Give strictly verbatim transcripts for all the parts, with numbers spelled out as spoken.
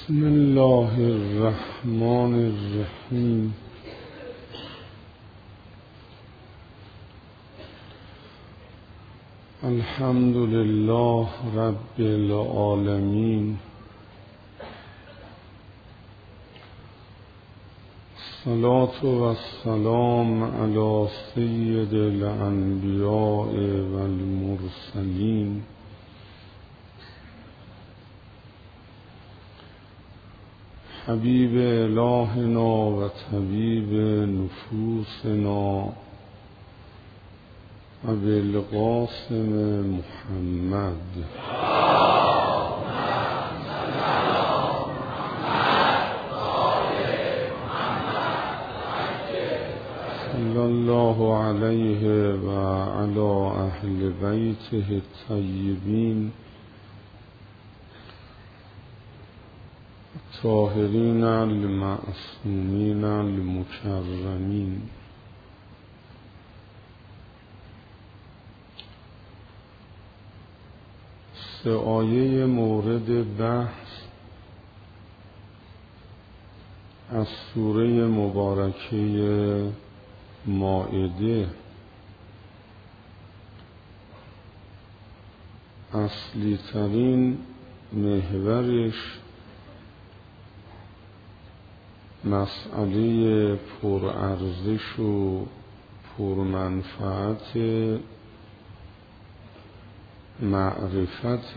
بسم الله الرحمن الرحیم. الحمد لله رب العالمین. الصلاة والسلام علی سید الانبیاء والمرسلین حبیب الهنا و طبیب نفوسنا و بالقاسم محمد صلی الله علیه و علی اهل بیته الطیبین الطاهرین المعصومین المکرمین. سه آیه مورد بحث از سوره مبارکه مائده اصلی ترین محورش مسئله پرارزش و پرمنفعت معرفت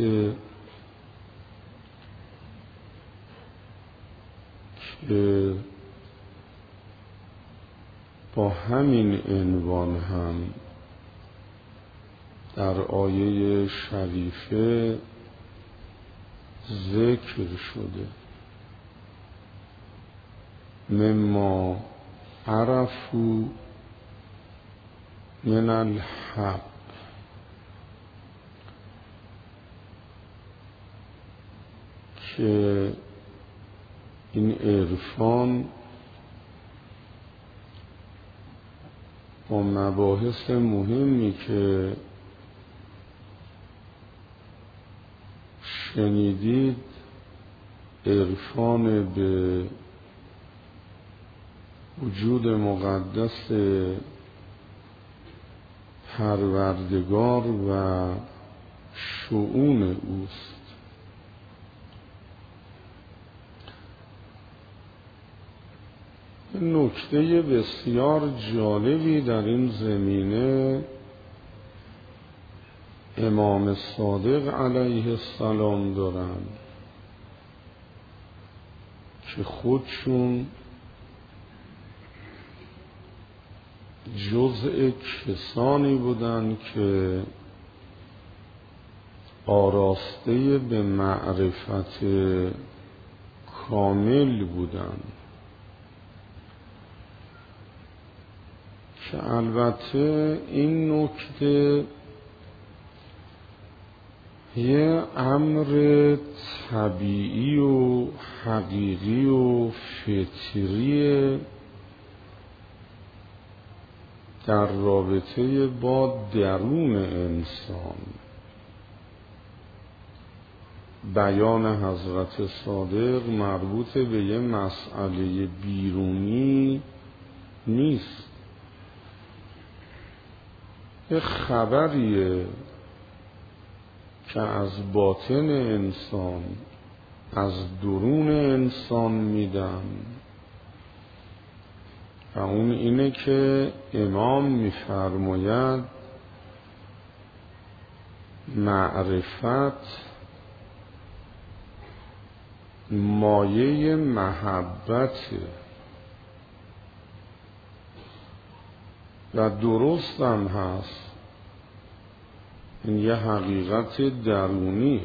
که با همین عنوان هم در آیه شریفه ذکر شده. مما عرفوا من الحق، که این عرفان با مباحث مهمی که شنیدید، عرفان به وجود مقدس پروردگار و شؤون اوست. نکته بسیار جالبی در این زمینه امام صادق علیه السلام دارند که خودشون جزء کسانی بودند که آراسته به معرفت کامل بودند، که البته این نکته یه امر طبیعی و حقیقی و فطریه در رابطه با درون انسان. بیان حضرت صادق مربوط به یه مسئله بیرونی نیست، یه خبریه که از باطن انسان، از درون انسان میدن، و اون اینه که امام میفرماید معرفت مایه محبته، و درست هم هست، این یه حقیقت درونی.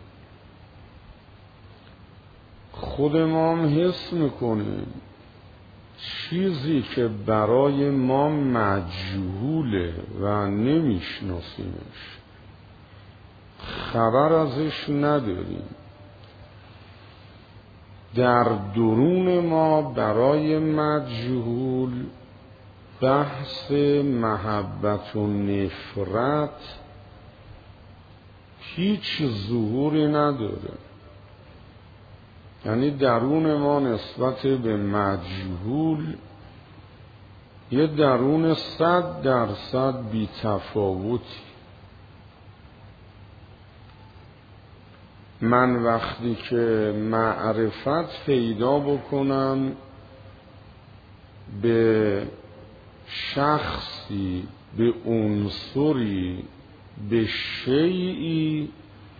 خود امام حس میکنه چیزی که برای ما مجهوله و نمیشناسیمش، خبر ازش نداریم، در درون ما برای مجهول بحث محبت و نفرت هیچ ظهوری نداره. یعنی درون ما نسبت به مجهول یه درون صد درصد بی تفاوتی. من وقتی که معرفت پیدا بکنم به شخصی، به عنصری، به شیئی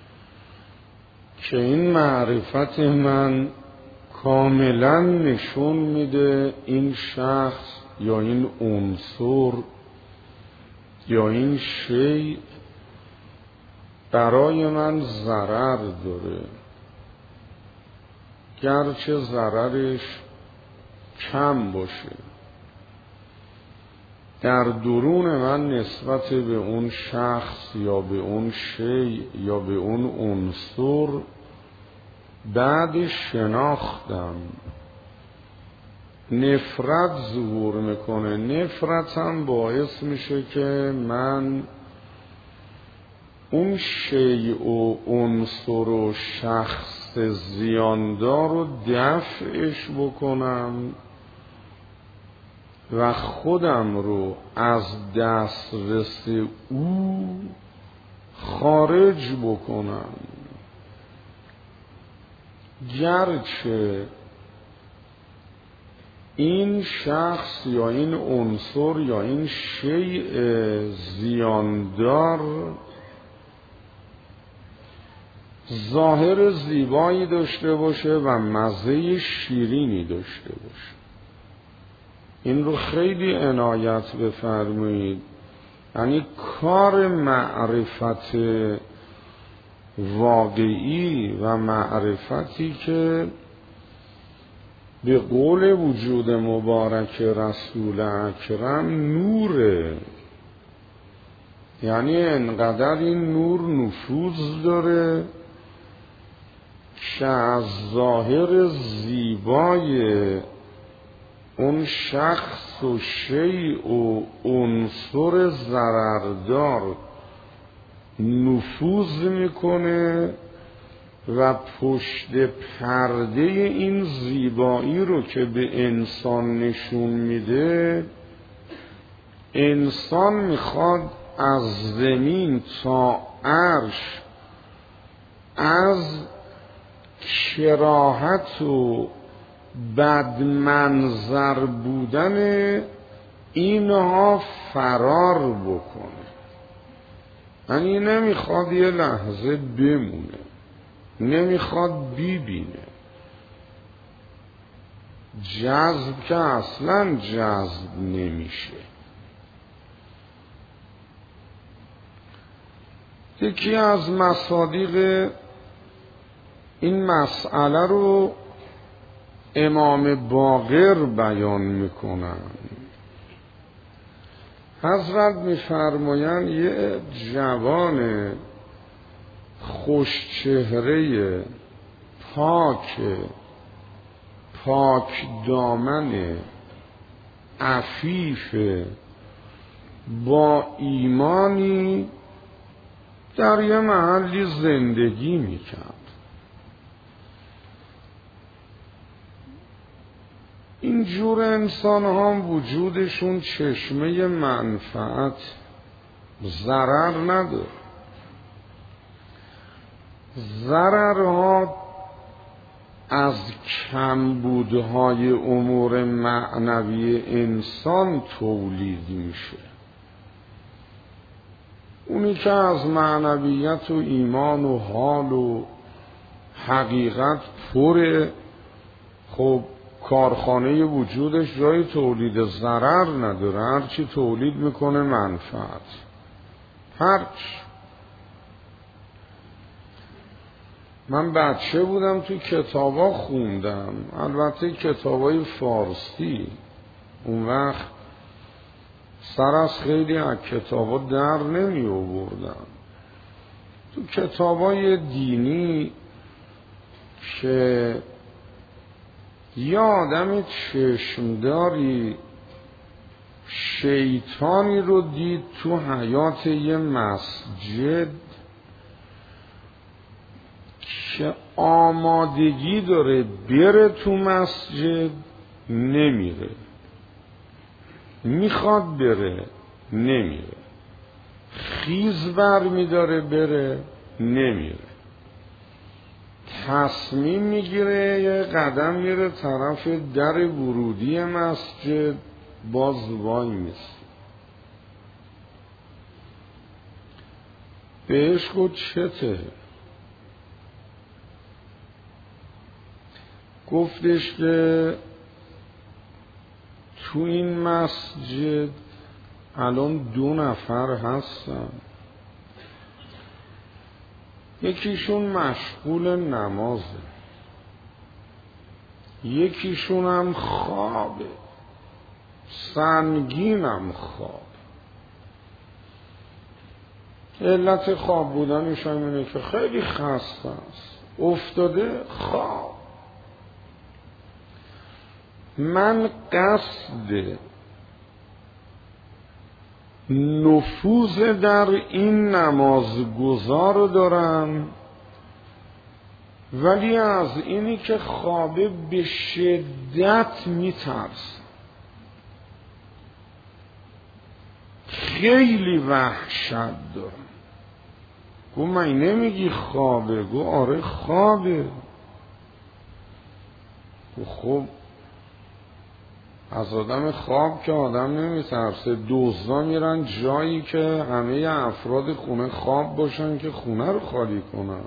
که این معرفت من کاملا نشون میده این شخص یا این عنصر یا این شیء برای من ضرر داره، گرچه ضررش کم باشه، در درون من نسبت به اون شخص یا به اون شیء یا به اون عنصر بعد شناختم نفرت ظهور میکنه. نفرت هم باعث میشه که من اون شیء و عنصر و شخص زیاندار رو دفعش بکنم و خودم رو از دسترس او خارج بکنم، گرچه این شخص یا این عنصر یا این شیء زیاندار ظاهر زیبایی داشته باشه و مزه شیرینی داشته باشه. این رو خیلی عنایت بفرمایید. یعنی کار معرفت واقعی و معرفتی که به قول وجود مبارک رسول اکرم نوره، یعنی انقدر این نور نفوذ داره که از ظاهر زیبای اون شخص و شیء و عنصر ضرردار نفوذ میکنه و پشت پرده این زیبایی رو که به انسان نشون میده، انسان میخواد از زمین تا عرش از کراهت و بدمنظر بودن اینها فرار بکنه. یعنی نمیخواد یه لحظه بمونه، نمیخواد ببینه. جذب که اصلا جذب نمیشه. یکی از مصادیق این مسئله رو امام باقر بیان میکنن. حضرت میفرمایند یه جوان خوش چهره، پاک پاک دامن، عفیف، با ایمانی در یه محلی زندگی میکرد. اینجور انسان ها وجودشون چشمه منفعت، ضرر نداره. ضررها از کمبودهای امور معنوی انسان تولید میشه. اونی که از معنویت و ایمان و حال و حقیقت پره، خب کارخانه وجودش جای تولید ضرر نداره، هرچی تولید میکنه منفعت. هرچی. من بچه بودم تو کتابا خوندم، البته کتابای فارسی، اون وقت سر از خیلی از کتابا در نمی آوردم. تو کتابای دینی که یه آدم چشمداری شیطانی رو دید تو حیاط یه مسجد که آمادگی داره بره تو مسجد نمیره، میخواد بره نمیره، خیز بر میداره بره نمیره، تصمیم میگیره یه قدم میره طرف در ورودی مسجد باز وای میسته. بهش گفت چته؟ گفتش که تو این مسجد الان دو نفر هستن، یکیشون مشغول نمازه، یکیشون هم خوابه، سنگینم خواب. علت خواب بودنش هم اینه که خیلی خسته است، افتاده خواب. من قصد نفوذ در این نمازگزار دارم، ولی از اینی که خوابه به شدت میترسم، خیلی وحشت دارم. گو من نمیگی خوابه؟ گو آره خوابه. گو خب از آدم خواب که آدم نمیترسه. دزدا میرن جایی که همه افراد خونه خواب باشن که خونه رو خالی کنن.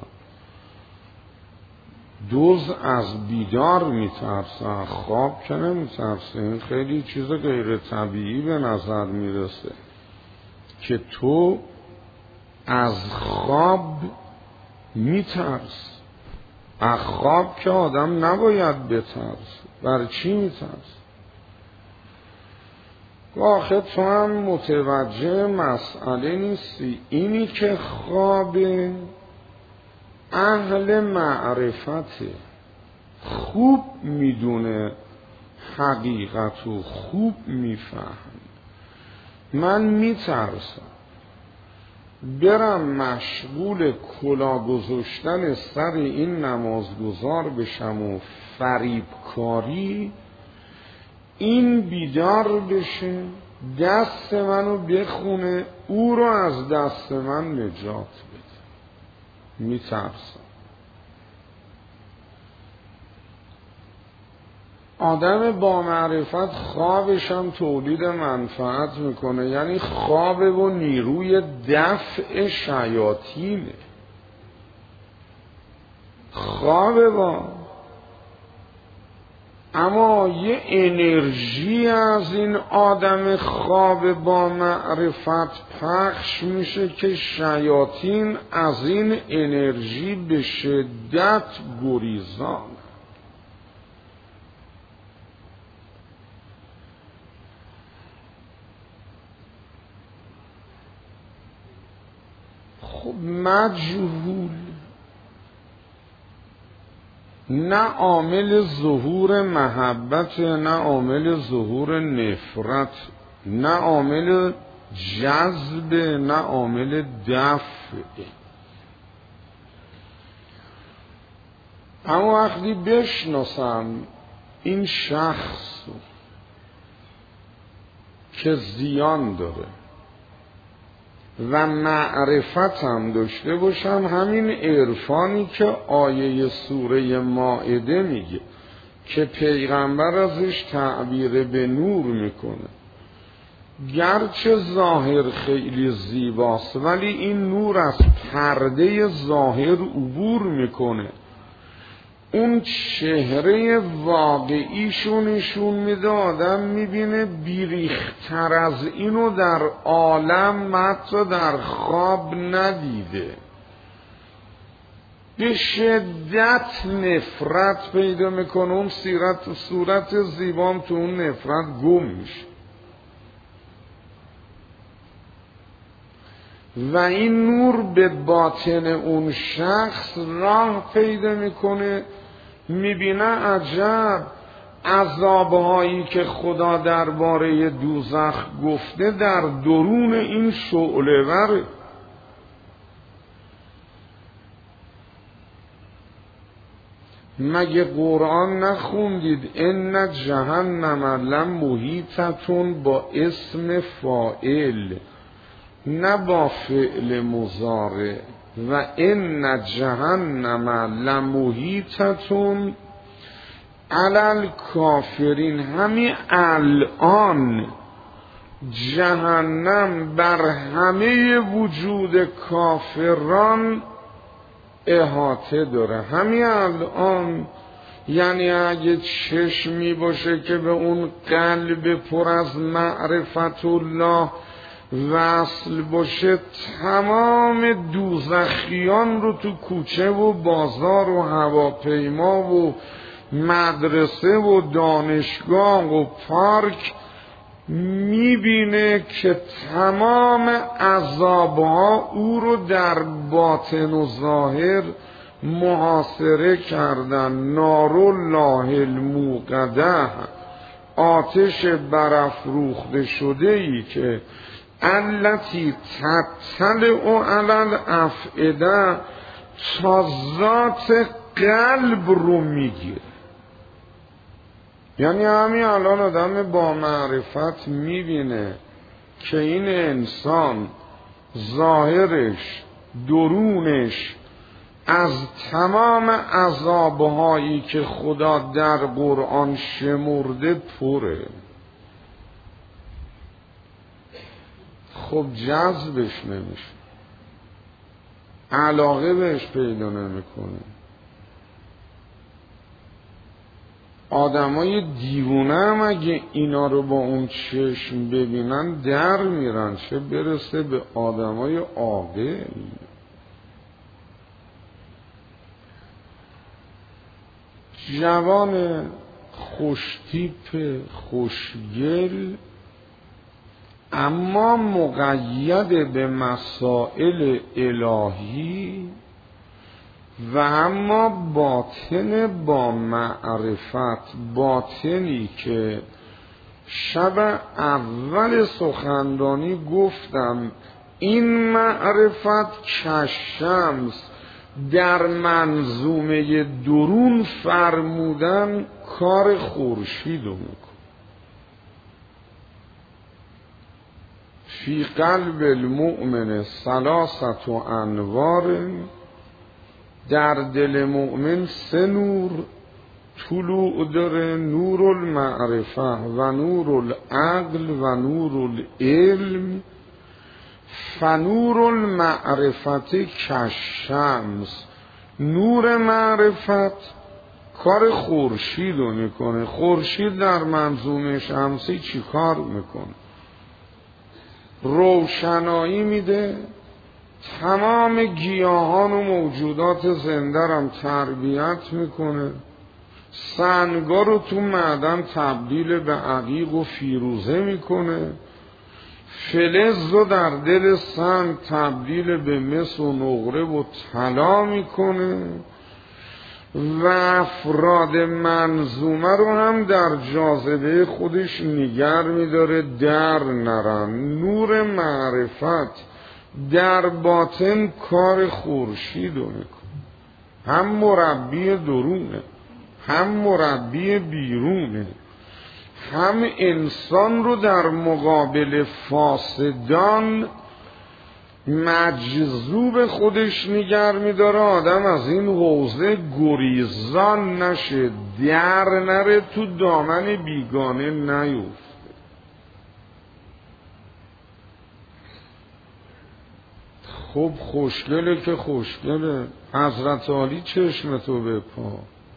دزد از بیدار میترسه، خواب که نمیترسه. این خیلی چیز غیر طبیعی به نظر میرسه که تو از خواب میترس. از خواب که آدم نباید بترس. برای چی میترس؟ آخه تو هم متوجه مسئله نیستی. اینی که خواب اهل معرفته، خوب میدونه حقیقتو، خوب میفهم. من میترسم برم مشغول کلا گذاشتن سر این نمازگزار بشم و فریبکاری، این بیدار بشه دست منو بخونه، او رو از دست من نجات بده. میترسم. آدم با معرفت خوابش هم تولید منفعت میکنه، یعنی خوابه و نیروی دفع شیاطینه. خوابه با اما یه انرژی از این آدم خواب با معرفت پخش میشه که شیاطین از این انرژی به شدت گریزان. خب مجهول، نه عامل ظهور محبت، نه عامل ظهور نفرت، نه عامل جذب، نه عامل دفع. اما وقتی بشناسم این شخص که زیان داره و معرفت هم داشته باشم، همین عرفانی که آیه سوره مائده میگه که پیغمبر ازش تعبیر به نور میکنه، گرچه ظاهر خیلی زیباست ولی این نور از پرده ظاهر عبور میکنه، اون چهره واقعیشو نشون میده. آدم میبینه بیریختر از اینو در عالم حتی در خواب ندیده. به شدت نفرت پیدا میکنه، اون صورت صورت زیبام تو اون نفرت گم میشه و این نور به باطن اون شخص راه پیدا میکنه. میبینه عجب، عذابهایی که خدا درباره دوزخ گفته در درون این شعله وره. مگه قرآن نخوندید ان جهنم لمحیطة با اسم فاعل نه با فعل مضارع و ان جهنم لمحیطة علی الکافرین. همین الان جهنم بر همه وجود کافران احاطه داره. همین الان، یعنی اگه چشمی باشه که به اون قلب پر از معرفت الله وصل باشه، تمام دوزخیان رو تو کوچه و بازار و هواپیما و مدرسه و دانشگاه و پارک میبینه که تمام عذابها او رو در باطن و ظاهر محاصره کردن. نار الله الموقده، آتش برافروخته شده ای که التی تطلع علی الافئده تا ذات قلب رو میگیره. یعنی همین الان آدم با معرفت میبینه که این انسان ظاهرش درونش از تمام عذابهایی که خدا در قرآن شمرده پره. خب جذبش نمیشه، علاقه بهش پیدا نمیکنه. آدمای دیوونه هم اگه اینا رو با اون چشم ببینن در میرن، چه برسه به آدمای عاقل. جوان خوشتیپ خوشگل اما مقید به مسائل الهی و اما باطن با معرفت، باطنی که شب اول سخنرانی گفتم این معرفت کشمس در منظومه درون فرمودن کار خورشید رو میکن. فی قلب المؤمن ثلاثت انوار، در دل مؤمن سه نور طلوع داره: نور المعرفه و نور العقل و نور العلم. فنور المعرفت کشمس، نور معرفت کار خورشید رو میکنه. خورشید در منظومه شمسی چی کار میکنه؟ روشنایی میده، تمام گیاهان و موجودات زنده هم تربیت میکنه، سنگا رو تو معدن تبدیل به عقیق و فیروزه میکنه، فلز رو در دل سنگ تبدیل به مس و نقره و طلا میکنه و افراد منظومه رو هم در جاذبه خودش نگر میداره در نرن. نور معرفت در باطن کار خورشید رو میکنه، هم مربی درونه هم مربی بیرونه، هم انسان رو در مقابل فاسدان مجذوب خودش نگر میداره. آدم از این حوزه گریزان نشه، در نره، تو دامن بیگانه نیفته. خب خوشگله که خوشگله، حضرت علی چشم تو بپا.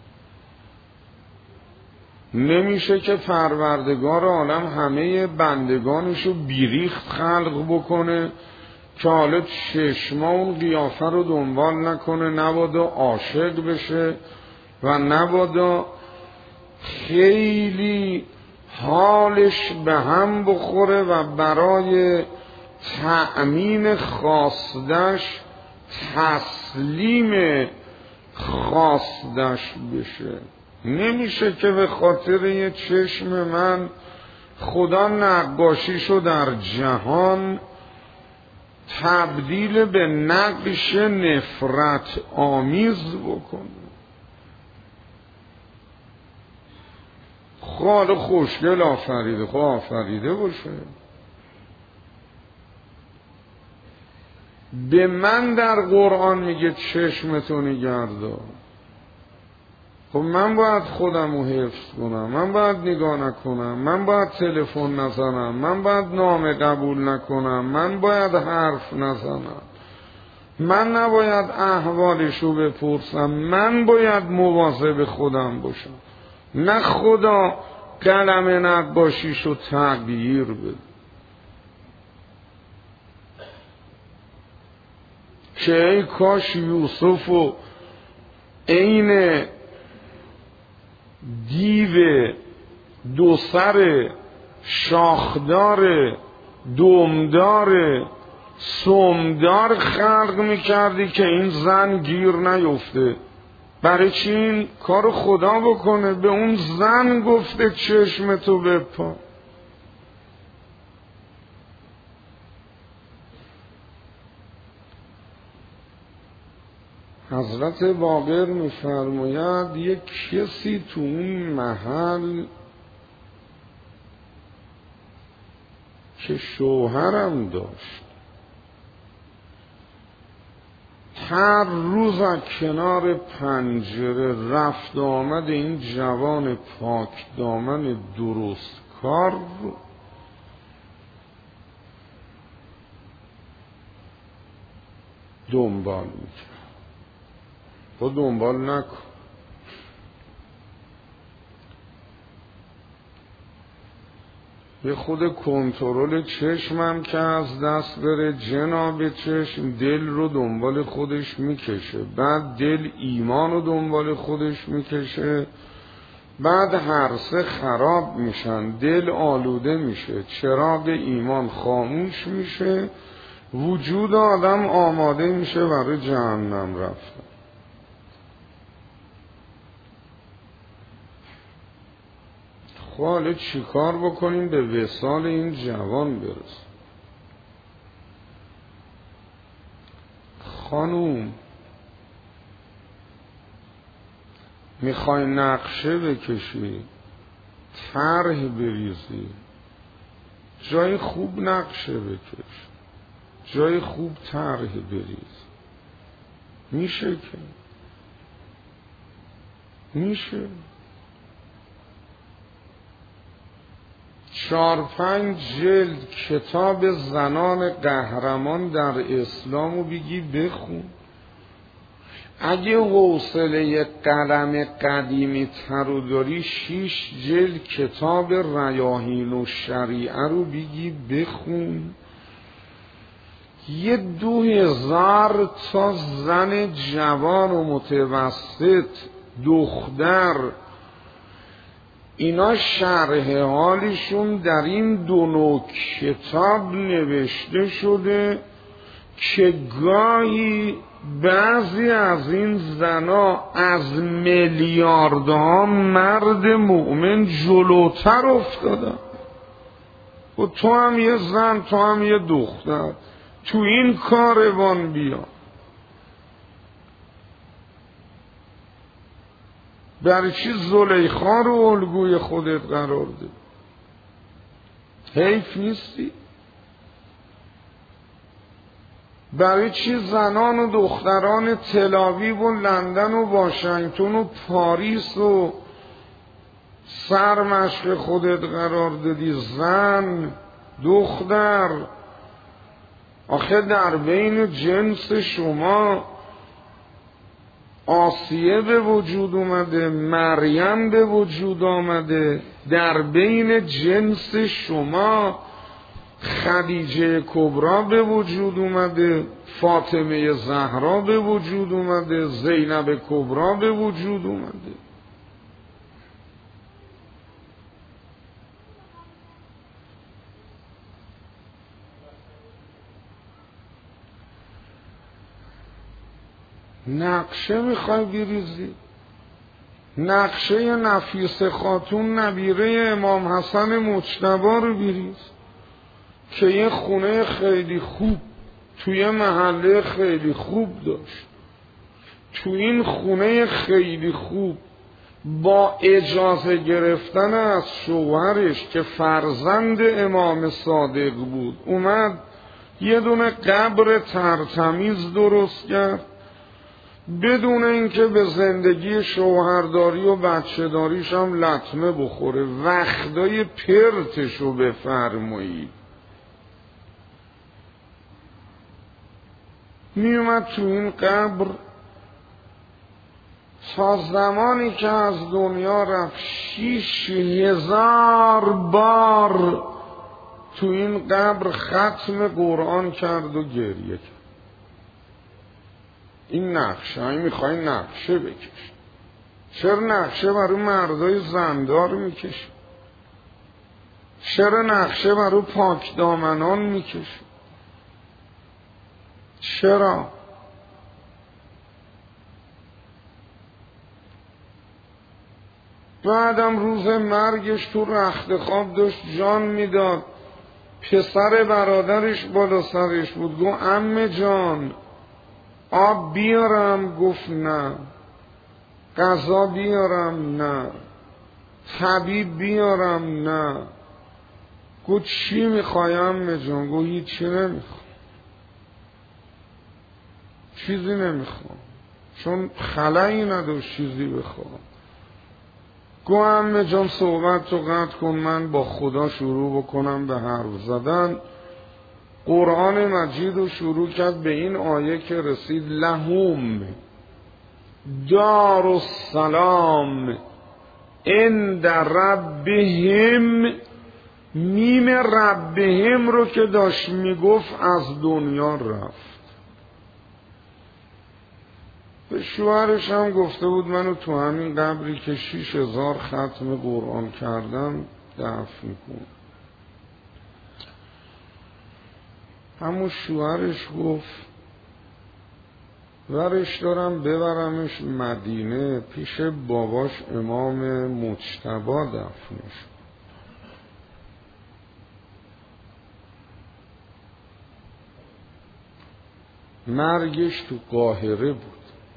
نمیشه که پروردگار عالم همه بندگانشو بیریخت خلق بکنه که حالا چشما اون قیافه رو دنبال نکنه، نبادا عاشق بشه و نبادا خیلی حالش به هم بخوره و برای تأمین خواستش تسلیم خواستش بشه. نمیشه که به خاطر یه چشم من خدا نقاشیشو در جهان تبدیل به نقش نفرت آمیز بکنه. خاله خوشگل آفریده، خب آفریده باشه. به من در قرآن میگه چشمتو نگهدار. خب من باید خودم رو حفظ کنم، من باید نگاه نکنم، من باید تلفن نزنم، من باید نامه قبول نکنم، من باید حرف نزنم، من نباید احوالشو بپرسم، من باید مواظب خودم باشم. نه خدا قلم نقاشیشو تغییر بده که ای کاش یوسف و عین دیو دو سر شاخدار دمدار سمدار خلق میکردی که این زن گیر نیفته. برای چی این کار خدا بکنه؟ به اون زن گفته چشمتو بپا. حضرت باقر میفرماید یک کسی تو اون محل که شوهرم داشت هر روز از کنار پنجره رفت آمد این جوان پاک دامن درست کار رو دنبال میکرد. تو دنبال نکن. یه خود کنترل چشمم که از دست بره، جناب چشم دل رو دنبال خودش میکشه، بعد دل ایمان رو دنبال خودش میکشه، بعد هر سه خراب میشن، دل آلوده میشه، چراغ ایمان خاموش میشه، وجود آدم آماده میشه برای جهنم رفتن. خب حالا چی کار بکنیم به وصال این جوان برسیم؟ خانوم میخوای نقشه بکشی، طرح بریزی، جای خوب نقشه بکش، جای خوب طرح بریز. میشه که میشه چار پنج جلد کتاب زنان قهرمان در اسلامو بگی بخون. اگه حوصله قلم قدیمی ترو داری شیش جلد کتاب ریاحین و شریعه رو بگی بخون. یه دو هزار تا زن جوان و متوسط دختر اینا شرح حالشون در این دو نوع کتاب نوشته شده که گاهی بعضی از این زنا از میلیاردها مرد مؤمن جلوتر افتادن. و تو هم یه زن، تو هم یه دختر تو این کاروان بیا. برای چی زلیخا رو الگوی خودت قرار ده؟ حیف نیستی؟ برای چی زنان و دختران تل‌آویو و لندن و واشنگتن و پاریس و سر مشق خودت قرار دادی؟ زن، دختر، آخه در بین جنس شما آسیه به وجود اومده، مریم به وجود آمده، در بین جنس شما خدیجه کبرا به وجود اومده، فاطمه زهرا به وجود اومده، زینب کبرا به وجود اومده. نقشه میخوای بریزی؟ نقشه نفیس خاتون نبیره امام حسن مجتبی رو بریز که یه خونه خیلی خوب توی محله خیلی خوب داشت. تو این خونه خیلی خوب با اجازه گرفتن از شوهرش که فرزند امام صادق بود اومد یه دونه قبر ترتمیز درست کرد، بدون اینکه به زندگی شوهرداری و بچه‌داریش هم لطمه بخوره. وقتای پرتشو بفرمایید. می اومد تو این قبر تا زمانی که از دنیا رفت شیش هزار بار تو این قبر ختم قرآن کرد و گریه کرد. این نقشه هایی میخوای نقشه بکش، چرا نقشه برای مردای زندار میکشی؟ چرا نقشه برای پاک دامنان میکشی؟ چرا؟ بعدم روز مرگش تو رخت خواب داشت جان میداد، پسر برادرش بالا سرش بود، گفت عمه جان آب بیارم؟ گفت نه. غذا بیارم؟ نه. طبیب بیارم؟ نه. گفت چی میخوای عمه جان؟ گفت هیچی نمیخوام، چیزی نمیخوام، چون خلایی نداشت چیزی بخوام. گفت عمه جان صحبت تو قطع کن، من با خدا شروع بکنم به حرف زدن. قرآن مجید رو شروع کرد به این آیه که رسید لهم دار السلام عند ربهم. میم ربهم رو که داشت میگفت از دنیا رفت. به شوهرش هم گفته بود منو تو همین قبری که شیش هزار ختم قرآن کردم دفن کن. همون شوهرش گفت ورش دارم ببرمش مدینه پیش باباش امام مجتبی دفنش. مرگش تو قاهره بود.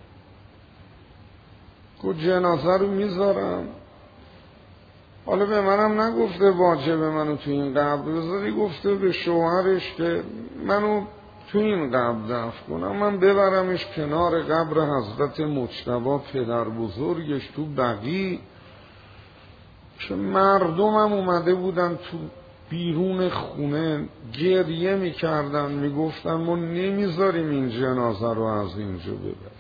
گفت جنازه رو میذارم، حالا به منم نگفته واجبه منو تو این قبر بذاری، گفته به شوهرش که منو تو این قبر دفن کنم، من ببرمش کنار قبر حضرت مجتبی پدر بزرگش تو بقیع. که مردمم اومده بودن تو بیرون خونه گریه میکردن، میگفتن ما نمیذاریم این جنازه رو از اینجا ببریم.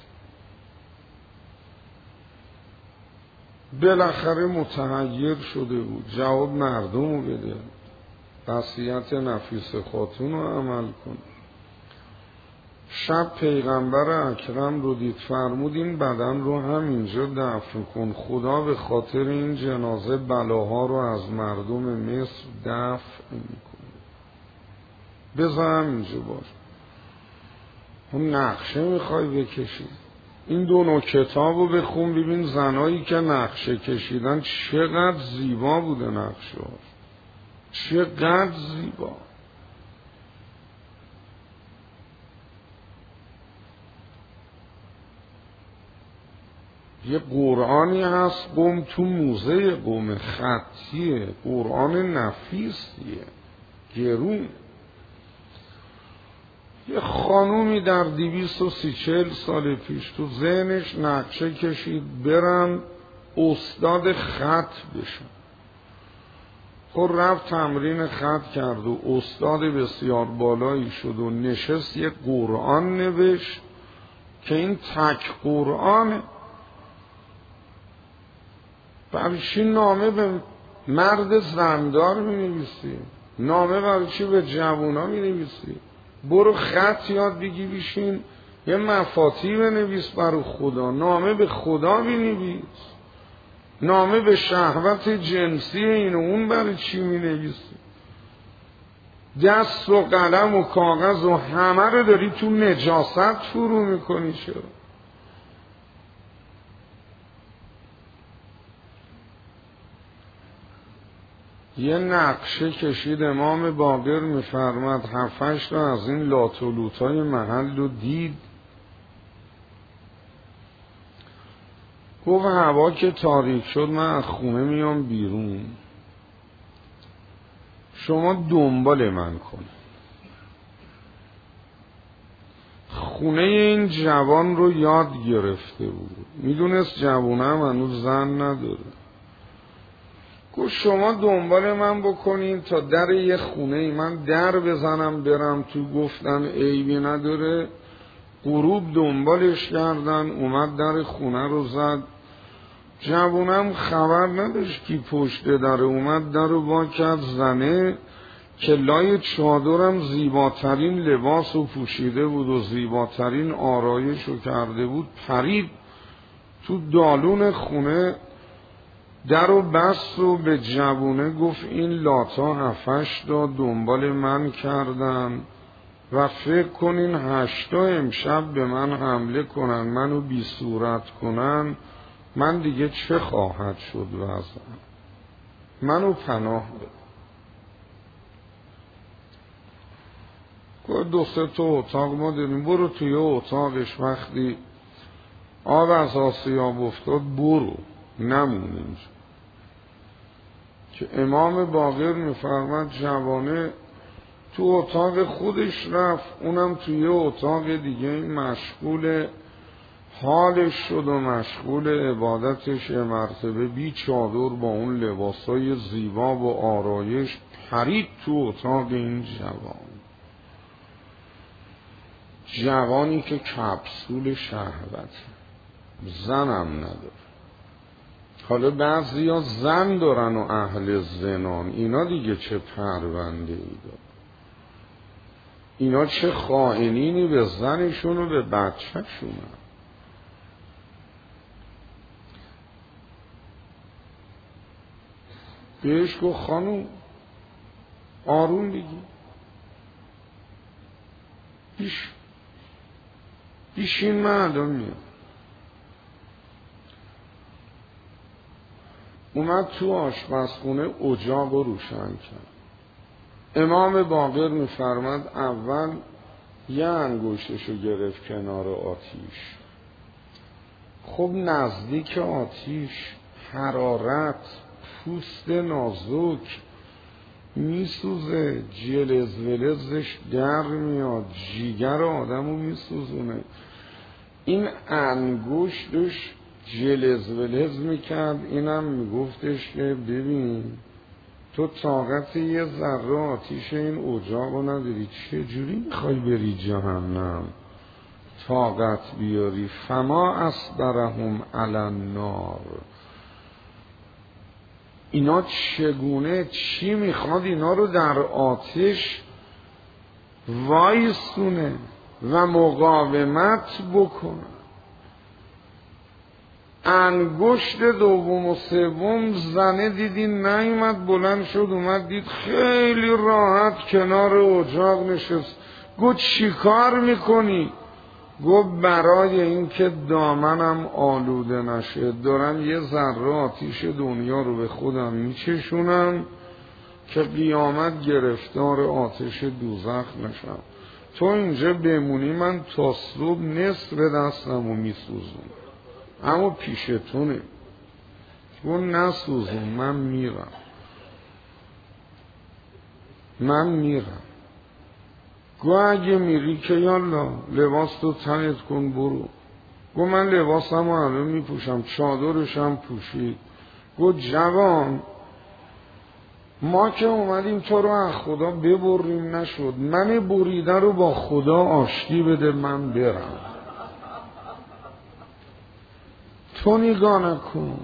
بالاخره متحیر شده بود جواب مردم رو بده، وصیت نفیس خاتون رو عمل کن. شب پیغمبر اکرم رو دید، فرمود این بدن رو همینجا دفن کن، خدا به خاطر این جنازه بلاها رو از مردم مصر دفع میکنه، بذار همینجا باش. اون نقشه میخوای بکشی؟ این دو نوع کتاب رو بخون ببین زنایی که نقشه کشیدن چقدر زیبا بوده نقشه ها، چقدر زیبا. یه قرآنی هست قم تو موزه قم، خطیه، قرآن نفیسیه، گرون. یه خانومی در دویست و سی چهل سال پیش تو ذهنش نقشه کشید برن استاد خط بشن. خب رفت تمرین خط کرد و استاد بسیار بالایی شد و نشست یه قرآن نوشت که این تک قرآنه. برای چی نامه به مرد زندار می نویسی؟ نامه برای چی به جوونا می نویسی؟ برو خط یاد بگی بشین یه مفاتی بنویس برای خدا. نامه به خدا بنویس، نامه به شهوت جنسی این و اون برای چی می نویسی؟ دست و قلم و کاغذ و همه رو داری تو نجاست فرو میکنی. چرا؟ یه نقشه کشید امام باقر میفرماد هفتش تا از این لاتولوتای محل رو دید، گفت هوا که تاریک شد من از خونه میام بیرون، شما دنبال من کن. خونه این جوان رو یاد گرفته بود، میدونست جوانه هم هنوز زن نداره. گفت شما دنبال من بکنین تا در یه خونه ای من در بزنم برم تو، گفتم عیبی نداره. غروب دنبالش کردن، اومد در خونه رو زد. جوونم خبر نداشت کی پشت در، اومد در رو وا کرد. زنه که لای چادرم زیباترین لباس رو پوشیده بود و زیباترین آرایش رو کرده بود، پرید تو دالون خونه، در و بست و به جوونه گفت این لاتا هفتش تا دنبال من کردن و فکر کنین هشتا امشب به من حمله کنن، منو بی صورت کنن، من دیگه چه خواهد شد وضعم؟ منو پناه بده. گفت دو سه تا اتاق ما داریم، برو توی اتاقش، وقتی آب از آسیاب افتاد برو، نمون اینجا. که امام باقر میفرماد جوانه تو اتاق خودش رفت، اونم توی اتاق دیگه مشغول حالش شد و مشغول عبادتش. مرتبه بی چادر با اون لباسای زیبا و آرایش پرید تو اتاق این جوان، جوانی که کپسول شهوت، زنم نداره. حالا بعضی ها زن دارن و اهل زنان، اینا دیگه چه پرونده ای دار، اینا چه خائنینی به زنشون و به بچه‌شون. بهش گفت خانوم آروم بگی، بیش بیشین من الان میام. اومد تو آشپزخونه اجاق رو روشن کرد. امام باقر میفرماد اول یه انگشتشو گرفت کنار آتیش. خب نزدیک آتیش حرارت، پوست نازک میسوزه، جلز ولزش در میاد، جیگر آدمو میسوزونه. این انگشتش جلز ولز میکرد، اینم میگفتش که ببین تو طاقت یه ذره آتیش این اجاقو نداری، چجوری میخوای بری جهنم طاقت بیاری؟ فما اصبرهم علی النار. اینا چگونه، چی میخواد اینا رو در آتش وایسونه و مقاومت بکنه؟ انگشت دوم و سوم زنه دیدین نیومد، بلند شد اومد دید خیلی راحت کنار اجاق نشست. گفت چی کار میکنی؟ گفت برای این که دامنم آلوده نشه دارم یه ذره آتیش دنیا رو به خودم میچشونم که قیامت گرفتار آتش دوزخ نشم. تو اینجا بمونی من تا صبح نصف دستم رو میسوزم، اما پیشتونه. گفت نسوزم، من میرم من میرم. گو اگه میری که یالا لباس تو تنت کن برو. گو من لباسم الان میپوشم، چادرشم پوشید. گو جوان ما که اومدیم تو رو از خدا ببریم نشد، من بریده رو با خدا آشتی بده من برم. تو نگاه نکن،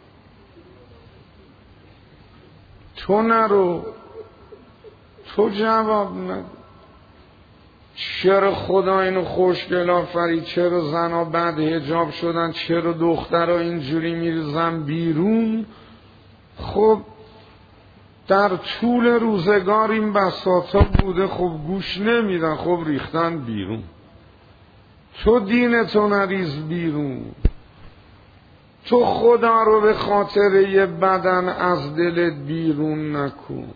تو نرو، تو جواب نده. چرا خدا اینو خوشگل آفرید؟ چرا زنا بعد حجاب شدن؟ چرا دخترها اینجوری میریزن بیرون؟ خب در طول روزگار این بساطا بوده، خب گوش نمیدن، خب ریختن بیرون. تو دینتو نریز بیرون، تو خدا رو به خاطر یه بدن از دلت بیرون نکن،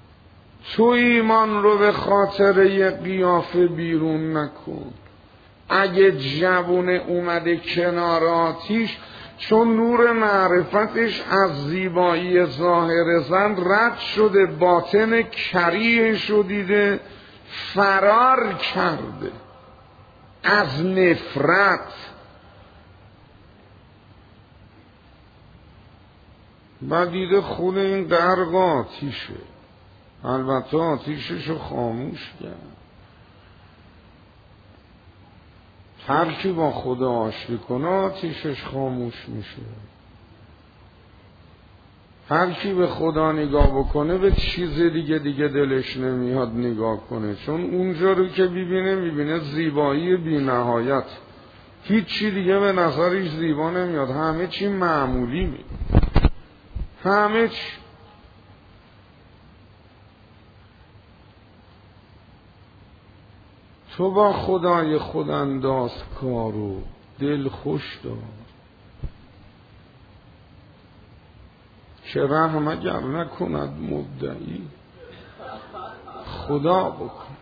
تو ایمان رو به خاطر یه قیافه بیرون نکن. اگه جوونه اومده کنار آتیش، چون نور معرفتش از زیبایی ظاهر زن رد شده، باطن کریهش رو دیده فرار کرده از نفرت. بعد دیده خود این غرق آتیشه، البته آتیشش رو خاموش کرد. هر کی با خدا آشتی کنه آتیشش خاموش میشه. هر کی به خدا نگاه بکنه به چیز دیگه دیگه دلش نمیاد نگاه کنه، چون اونجا رو که ببینه میبینه زیبایی بی نهایت. هیچ چی دیگه به نظرش زیبا نمیاد، همه چی معمولی می همه چی. تو با خدای خود انداز کارو دل خوش دار، که رحم اگر نکند مدعی خدا بکن.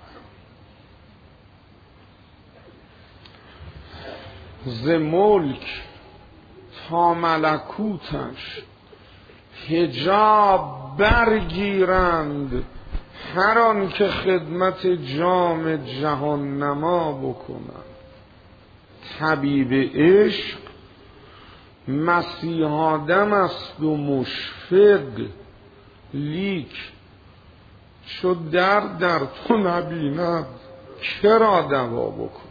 ز ملک تا ملکوتش حجاب برگیرند، هر آن که خدمت جام جهان نما بکنند. طبیب عشق مسیح آدم است و مشفق، لیک چو درد در تو نبیند کرا دوا بکن.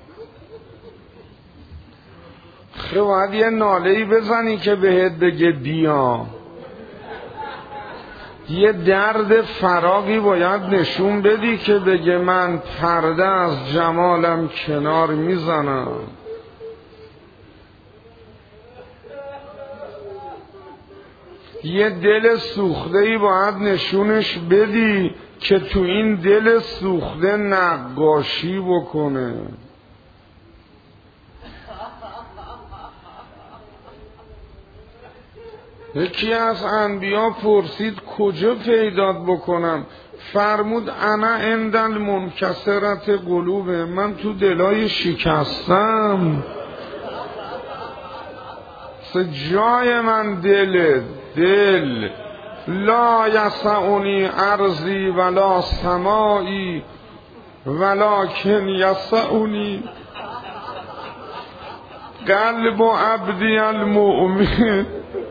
خب باید یه ناله‌ای بزنی که بهت بگه بیا، یه درد فراقی باید نشون بدی که بگه من پرده از جمالم کنار میزنم. یه دل سوخته‌ای باید نشونش بدی که تو این دل سوخته نقاشی بکنه. یکی از انبیا پرسید کجا پیدات بکنم؟ فرمود انا عند المنکسرت قلوب، من تو دلای شکستم، جای من دل دل لا یسعنی ارضی ولا سمایی ولکن یسعنی قلب عبدی المؤمن.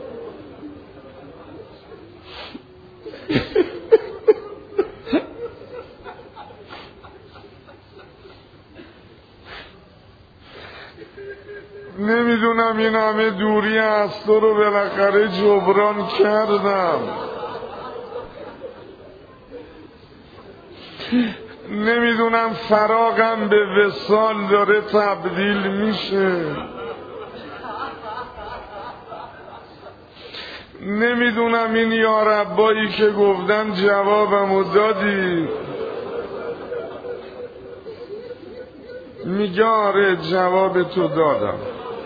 نمیدونم این همه دوری از تو رو بالاخره جبران کردم، نمیدونم فراقم به وصال داره تبدیل میشه، نمیدونم این یاربایی که گفتن جوابمو دادی. میگه آره جواب تو دادم.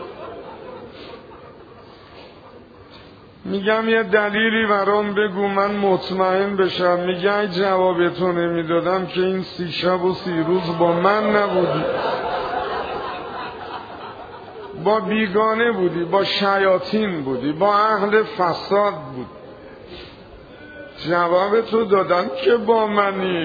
میگم یه دلیلی برام بگو من مطمئن بشم. میگه ای جواب تو نمیدادم که این سی شب و سی روز با من نبودی، با بیگانه بودی، با شیاطین بودی، با اهل فساد بود. جواب تو دادم که با منی.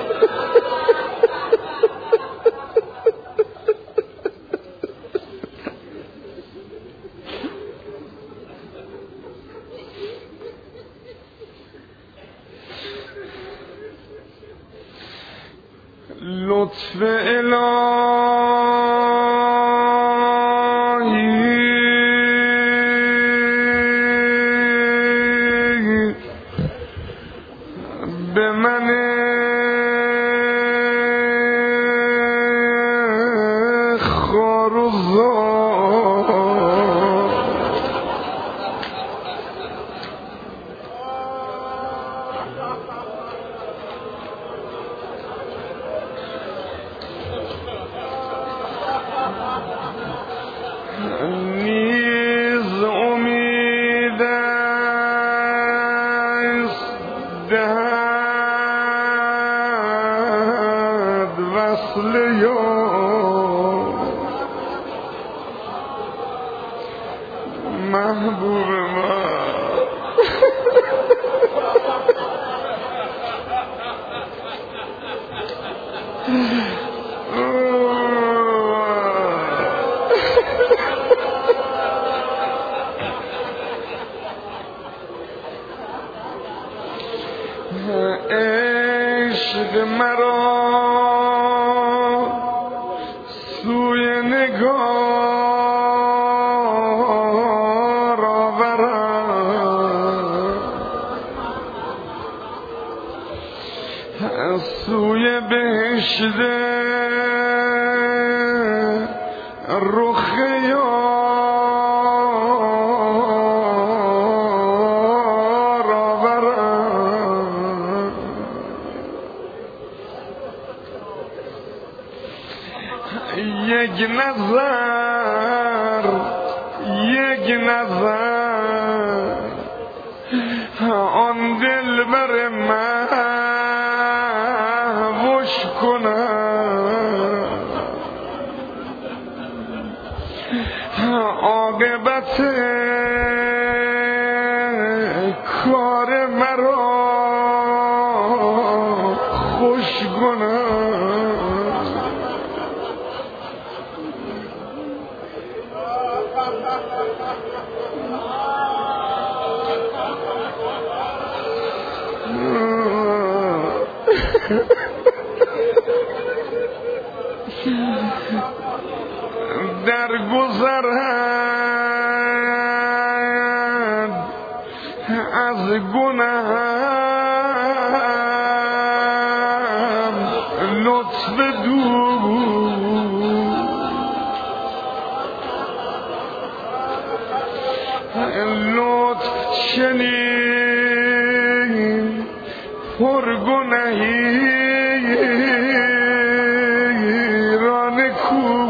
لطف الهی به من خار و زار محبوب ما عشق مرا سوی نگار آورد سوی بهشت رخ یار آورد یک نظر یک نظر آن دلبر مهوش کنم عاقبت کار مرا خوش کنم در گذرد از گناهم لطف دو لطف چنین پرگنهی ران کو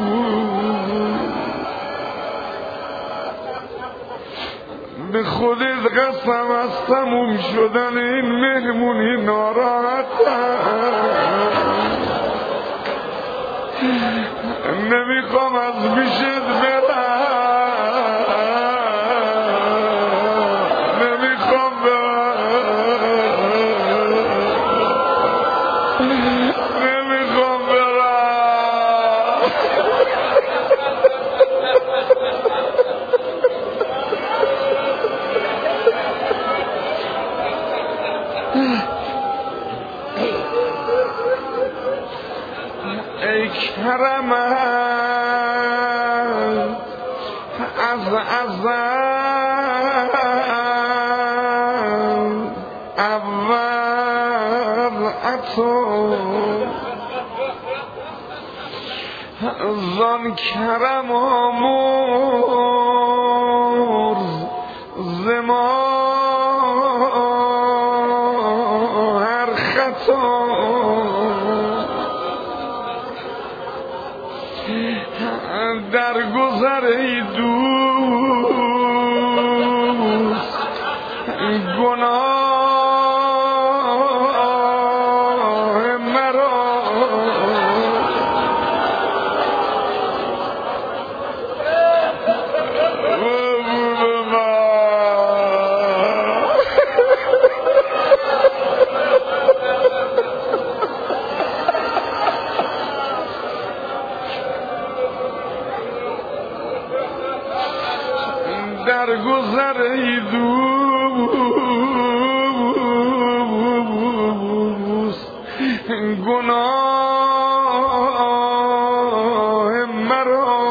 به خودت قسم از تموم شدن این مهمونی ناراحتم نمیخوام از پیشت برم نمیخوام برم نمیخوام برم ای کرمت از ازل اول عطا زان کرم آمرز زما هر خطا در گذر ای دوست گناه مرا در گذر ای دوست گناه مرا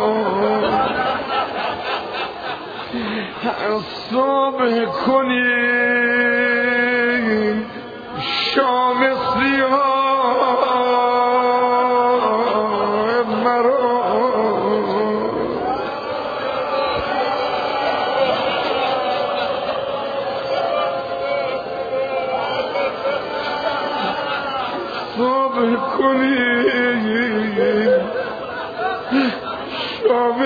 صبح کنی شام سیاه مرا صبح کنی شام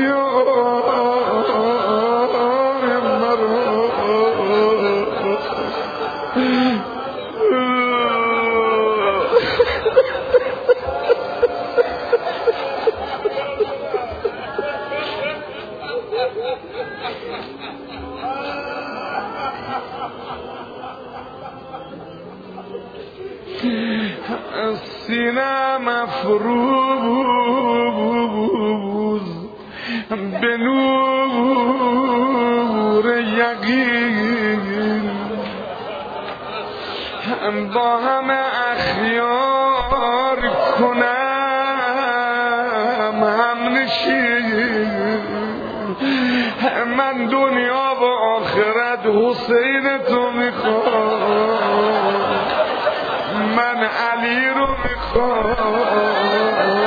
سیاه مرا سینه مفروض به نور یقین با همه اخیار کنم همنشین. من دنیا و آخرت حسین تو میخوام، من علی رو میخوام.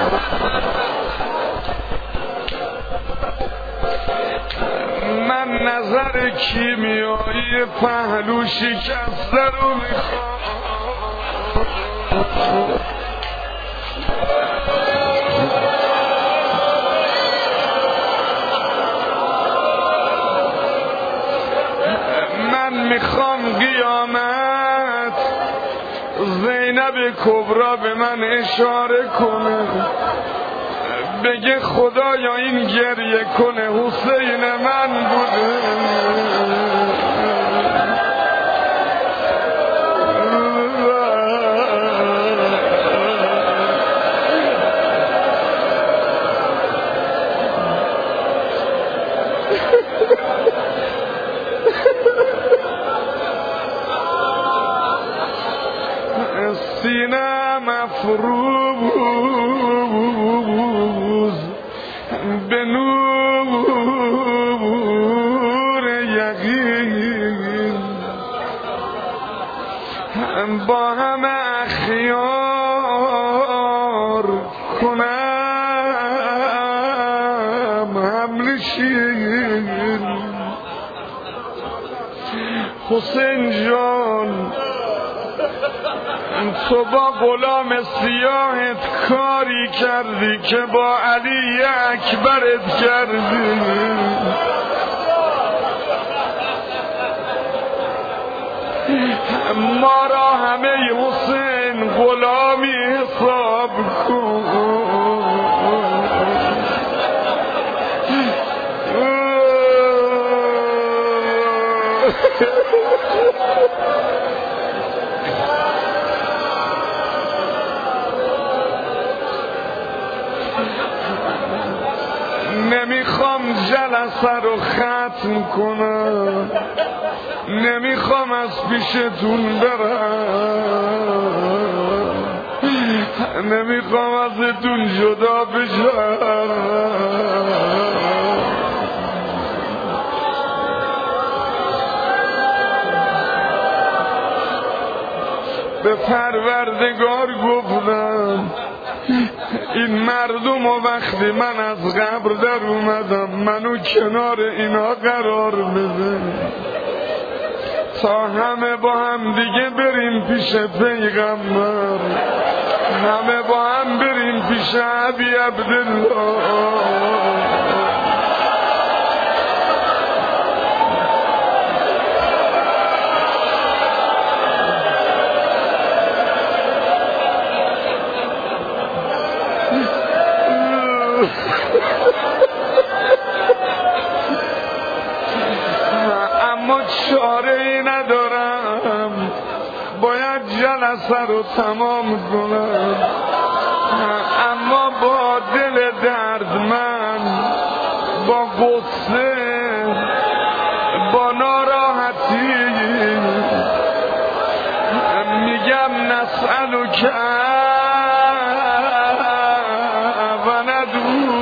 من نظر کیمیایی پهلو شکسته رو میخوام. من میخوام قیامت زینب کبرا به من اشاره کنه، بگه خدایا این گریه کنه حسین من بوده. سینه مفروض به نور یقین با همه اخیار کنم همنشین. حسین جان تو با غلام سیاهت کاری کردی که با علی اکبرت کردی. ما را همه حسین غلامی حساب کن. نمیخوام جلسه رو ختم کنم، نمیخوام از پیشتون برم، نمیخوام ازتون جدا بشم. به پروردگار گفتم این مردم و وقتی من از قبر در اومدم منو کنار اینا قرار بده تا همه با هم دیگه بریم پیش پیغمبر، همه با هم بریم پیش ابی عبدالله. اما چاره ای ندارم، باید جلسه رو تمام کنم، اما با دل دردمند، با غصه، با ناراحتی میگم نسألو که و ندو.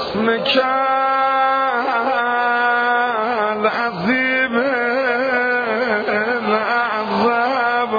اسمك العظيم الأعظم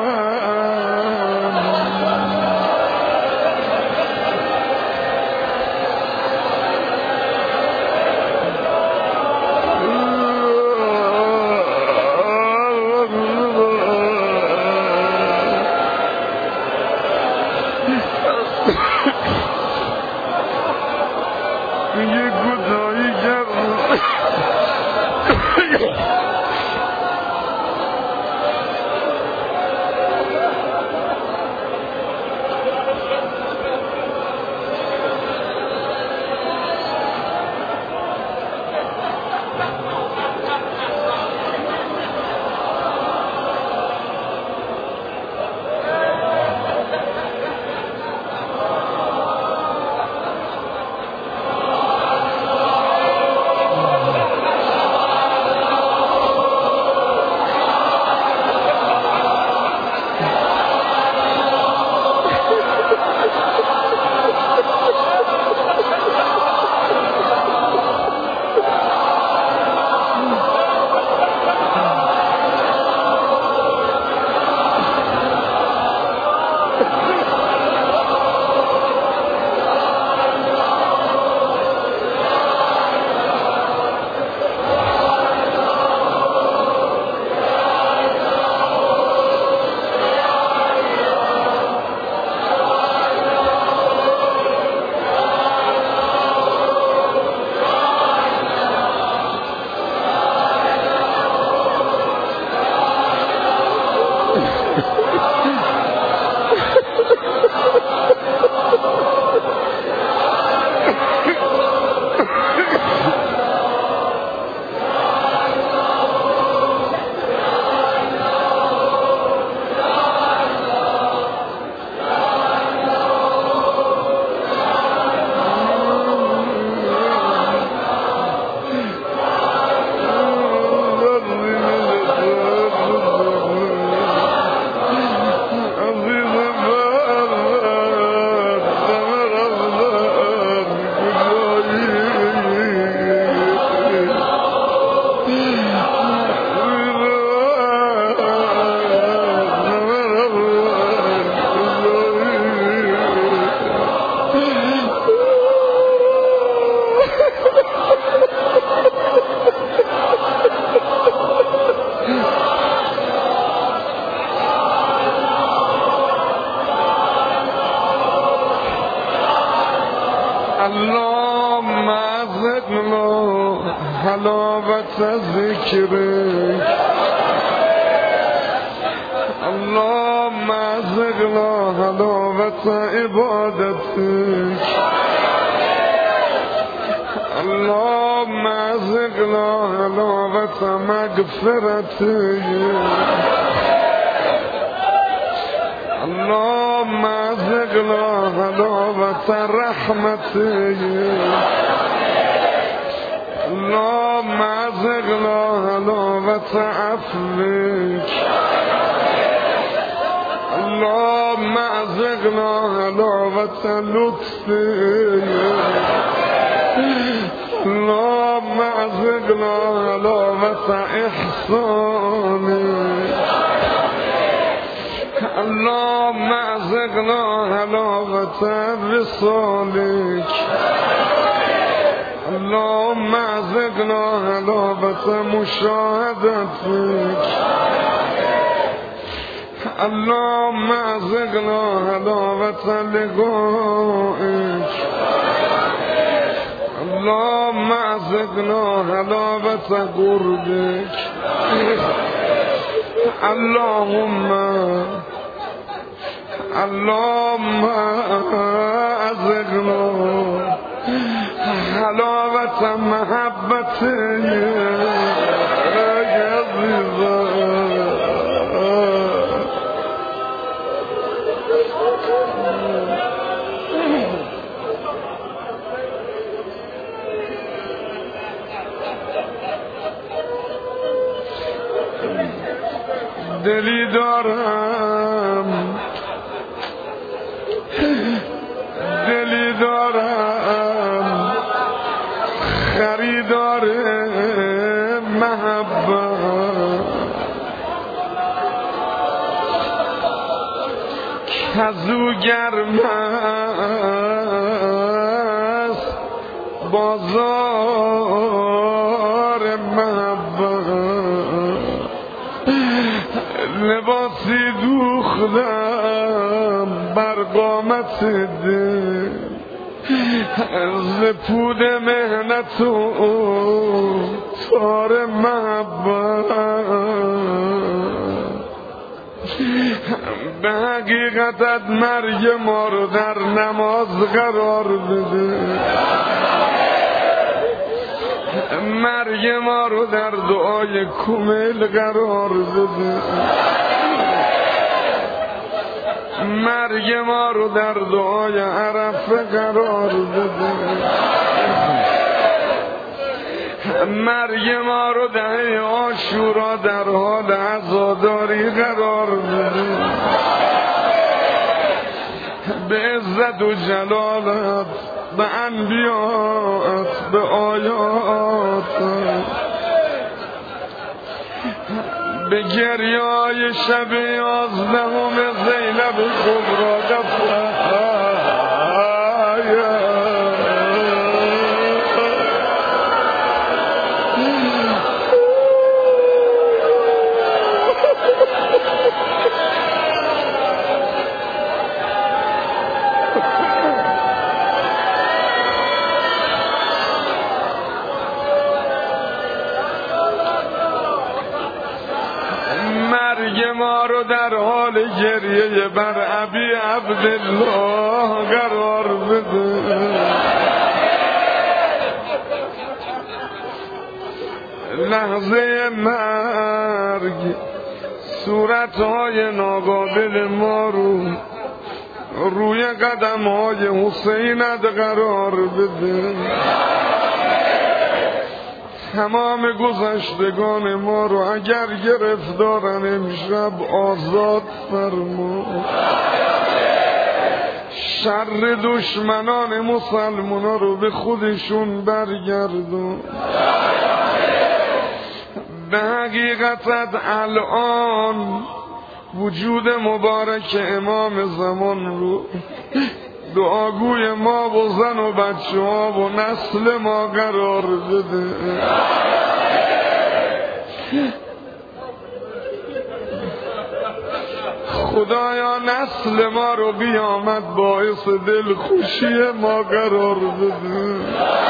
اللهم ذقنا حلاوة ذكرك اللهم ذقنا حلاوة عبادتك اللهم ذقنا حلاوة مغفرتك اللهم ذقنا حلاوة رحمتك اللهم ذقنا حلاوة عفوك اللهم ذقنا حلاوة لطفك اللهم ذقنا حلاوة إحسانك اللهم ذقنا حلاوة وصالك اللهم ذقنا حلاوة مشاهدتك اللهم ذقنا حلاوة لقائك اللهم ذقنا حلاوة قربك اللهم اللهم ذقنا حلاوة محبتك يا عزيزا دلی دارم دلی دارم دیدار محبت کزو گرم است بازار محبت لباسی دوختم بر قامت دل ز پود مهنت و تار محبت به حقیقتت مرگ ما رو در نماز قرار بده مرگ ما رو در دعای کمیل قرار بده مرگ ما رو در دعای عرفه قرار بده مرگ ما رو در عاشورا در حال عزاداری قرار بده به عزت و جلالت به انبیاءت به آیاتت به گریای شب یازدهم زینب کبری دفعه مرگ ما رو در حال گریه بر ابی عبدالله قرار بده لحظه مرگ صورتهای ناقابل ما رو روی قدمهای حسینت قرار بده تمام گذشتگان ما رو اگر گرفتارن امشب آزاد فرما شر دشمنان مسلمان رو به خودشون برگردون به حقیقتت الان وجود مبارک امام زمان رو دعاگوی ما و زن و بچه ها و نسل ما قرار بده خدایا نسل ما رو قیامت باعث دل خوشی ما قرار بده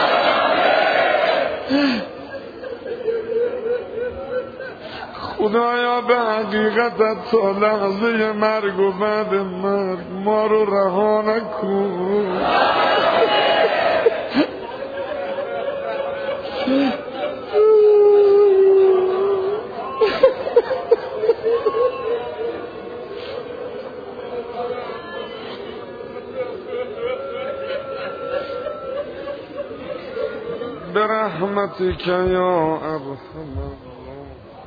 خدایا به حقیقتت تا لحظه مرگ و بعد مرگ ما رو رها نکن برحمتك یا ارحم